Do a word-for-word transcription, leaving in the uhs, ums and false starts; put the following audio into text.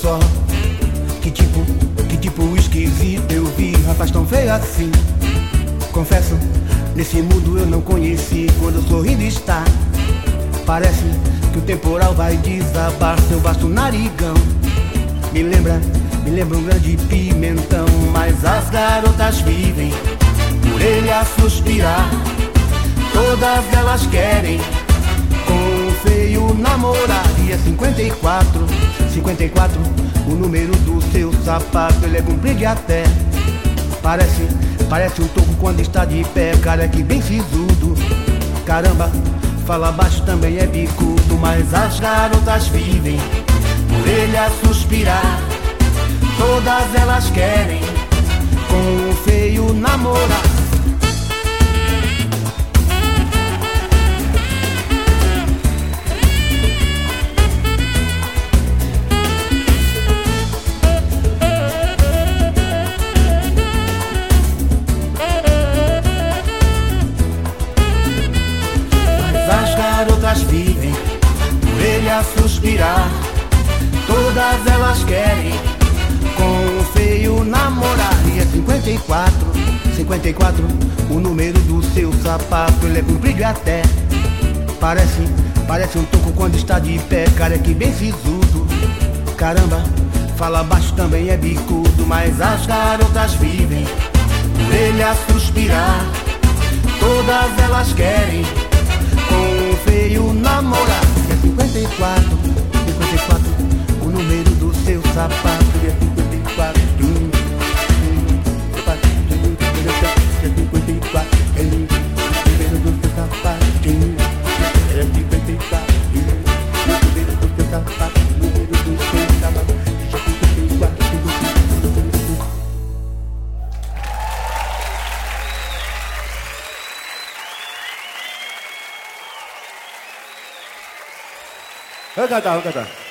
só. Que tipo, que tipo esquisito eu vi, rapaz tão feio assim. Confesso, nesse mundo eu não conheci. Quando sorrindo está, parece que o temporal vai desabar seu vasto narigão. Me lembra, me lembra um grande pimentão. Mas as garotas vivem por ele a suspirar. Todas elas querem com o feio namorar. E é cinquenta e quatro, cinquenta e quatro o número do seu sapato. Ele é comprido até Parece, parece um toco quando está de pé. Careca e bem sisudo. Caramba, fala baixo também é bicudo. Mas as garotas vivem por ele a suspirar. Todas elas querem com o feio namorar. Vivem por ele a suspirar. Todas elas querem com o feio namorar. E é cinquenta e quatro, cinquenta e quatro o número do seu sapato. Ele é comprido até Parece, parece um toco quando está de pé. Careca e bem sisudo. Caramba, fala baixo também é bicudo. Mas as garotas vivem por ele a suspirar. Todas elas querem com o feio namorar. É cinquenta e quatro, cinquenta e quatro o número do seu sapato. É cinquenta e quatro, é cinquenta e quatro o número do seu sapato. É cinquenta e quatro, o número do seu sapato. O número do seu sapato. É cinquenta e quatro, Vamos cantar, vamos cantar.